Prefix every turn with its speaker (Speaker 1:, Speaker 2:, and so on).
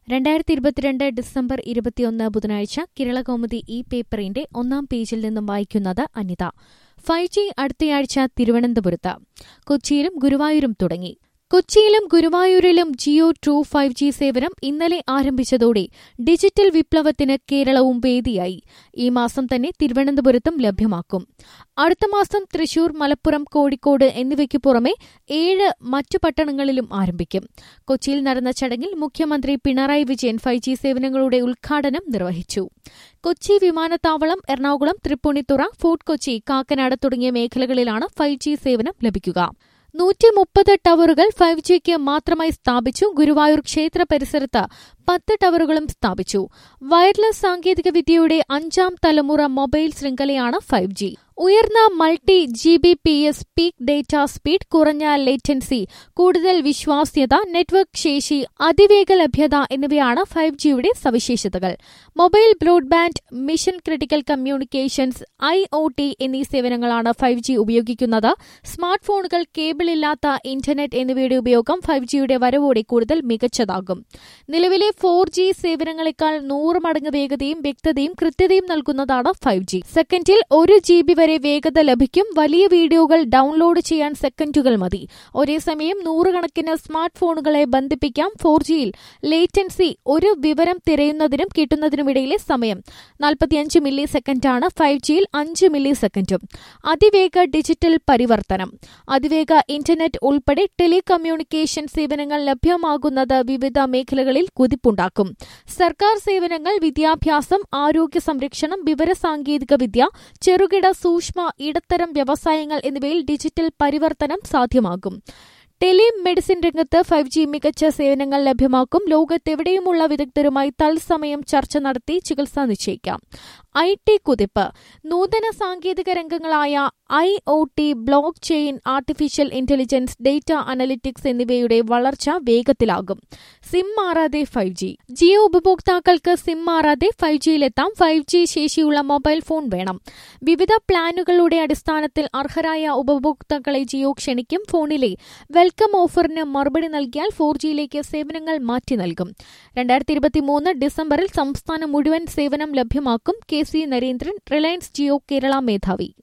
Speaker 1: 2022 December 21 ബുധനാഴ്ച കേരളകൗമുദി ഈ പേപ്പറിന്റെ ഒന്നാം പേജിൽ നിന്നും വായിക്കുന്നത് അനിത. 5G അടുത്തയാഴ്ച തിരുവനന്തപുരത്ത്. കൊച്ചിയിലും ഗുരുവായൂരും തുടങ്ങി. കൊച്ചിയിലും ഗുരുവായൂരിലും ജിയോ ട്രൂ 5G സേവനം ഇന്നലെ ആരംഭിച്ചതോടെ ഡിജിറ്റൽ വിപ്ലവത്തിന് കേരളവും വേദിയായി. ഈ മാസം തന്നെ തിരുവനന്തപുരത്തും ലഭ്യമാക്കും. അടുത്ത മാസം തൃശൂർ, മലപ്പുറം, കോഴിക്കോട് എന്നിവയ്ക്കു പുറമെ 7 മറ്റു പട്ടണങ്ങളിലും ആരംഭിക്കും. കൊച്ചിയിൽ നടന്ന ചടങ്ങിൽ മുഖ്യമന്ത്രി പിണറായി വിജയൻ 5G സേവനങ്ങളുടെ ഉദ്ഘാടനം നിർവഹിച്ചു. കൊച്ചി വിമാനത്താവളം, എറണാകുളം, തൃപ്പൂണിത്തുറ, ഫോർട്ട് കൊച്ചി, കാക്കനാട് തുടങ്ങിയ മേഖലകളിലാണ് 5G സേവനം ലഭിക്കുക. 130 ടവറുകൾ 5Gക്ക് മാത്രമായി സ്ഥാപിച്ചു. ഗുരുവായൂർ ക്ഷേത്ര പരിസരത്ത് 10 ടവറുകളും സ്ഥാപിച്ചു. വയർലെസ് സാങ്കേതികവിദ്യയുടെ 5ാം തലമുറ മൊബൈൽ ശൃംഖലയാണ് 5G. ഉയർന്ന multi GBPS peak data speed, കുറഞ്ഞ ലേറ്റൻസി, കൂടുതൽ വിശ്വാസ്യത, നെറ്റ്വർക്ക് ശേഷി, അതിവേഗ ലഭ്യത എന്നിവയാണ് 5Gയുടെ സവിശേഷതകൾ. Mobile broadband, mission critical communications, IoT എന്നീ സേവനങ്ങളാണ് 5G ഉപയോഗിക്കുന്നത്. സ്മാർട്ട് ഫോണുകൾ, കേബിളില്ലാത്ത ഇന്റർനെറ്റ് എന്നിവയുടെ ഉപയോഗം 5Gയുടെ വരവോടെ കൂടുതൽ മികച്ചതാകും. നിലവിലെ 4G സേവനങ്ങളെക്കാൾ 100 മടങ്ങ് വേഗതയും വ്യക്തതയും കൃത്യതയും നൽകുന്നതാണ് 5G. സെക്കൻഡിൽ 1 GB വരെ വേഗത ലഭിക്കും. വലിയ വീഡിയോകൾ ഡൌൺലോഡ് ചെയ്യാൻ സെക്കൻഡുകൾ മതി. ഒരേസമയം 100 കണക്കിന് സ്മാർട്ട് ഫോണുകളെ ബന്ധിപ്പിക്കാം. 4Gയിൽ ലേറ്റൻസി ഒരു വിവരം തിരയുന്നതിനും കിട്ടുന്നതിനുമിടയിലെ സമയം 45 മില്ലി സെക്കൻഡാണ്. 5Gയിൽ 5 മില്ലി സെക്കൻഡും. അതിവേഗ ഡിജിറ്റൽ പരിവർത്തനം. അതിവേഗ ഇന്റർനെറ്റ് ഉൾപ്പെടെ ടെലികമ്മ്യൂണിക്കേഷൻ സേവനങ്ങൾ ലഭ്യമാകുന്നത് വിവിധ മേഖലകളിൽ കുതിപ്പുണ്ടാക്കും. സർക്കാർ സേവനങ്ങൾ, വിദ്യാഭ്യാസം, ആരോഗ്യ സംരക്ഷണം, വിവരസാങ്കേതിക വിദ്യ, ചെറുകിട, സൂക്ഷ്മ, ഇടത്തരം വ്യവസായങ്ങൾ എന്നിവയിൽ ഡിജിറ്റൽ പരിവർത്തനം സാധ്യമാകും. ടെലിമെഡിസിൻ രംഗത്ത് 5G മികച്ച സേവനങ്ങൾ ലഭ്യമാക്കും. ലോകത്തെവിടെയുമുള്ള വിദഗ്ധരുമായി തത്സമയം ചർച്ച നടത്തി ചികിത്സ നിശ്ചയിക്കാം. IT കുതിപ്പ്. നൂതന സാങ്കേതിക രംഗങ്ങളായ IoT, block chain, artificial intelligence, data analytics എന്നിവയുടെ വളർച്ച വേഗത്തിലാകും. സിം മാറാതെ 5G. ജിയോ ഉപഭോക്താക്കൾക്ക് സിം മാറാതെ 5Gയിലെത്താം. 5G ശേഷിയുള്ള മൊബൈൽ ഫോൺ വേണം. വിവിധ പ്ലാനുകളുടെ അടിസ്ഥാനത്തിൽ അർഹരായ ഉപഭോക്താക്കളെ ജിയോ ക്ഷണിക്കും. ഫോണിലെ വെൽക്കം ഓഫറിന് മറുപടി നൽകിയാൽ 4Gയിലേക്ക് സേവനങ്ങൾ മാറ്റി നൽകും. 2023 ഡിസംബറിൽ സംസ്ഥാനം മുഴുവൻ സേവനം ലഭ്യമാക്കും. KC നരേന്ദ്രൻ, റിലയൻസ് ജിയോ കേരള മേധാവി.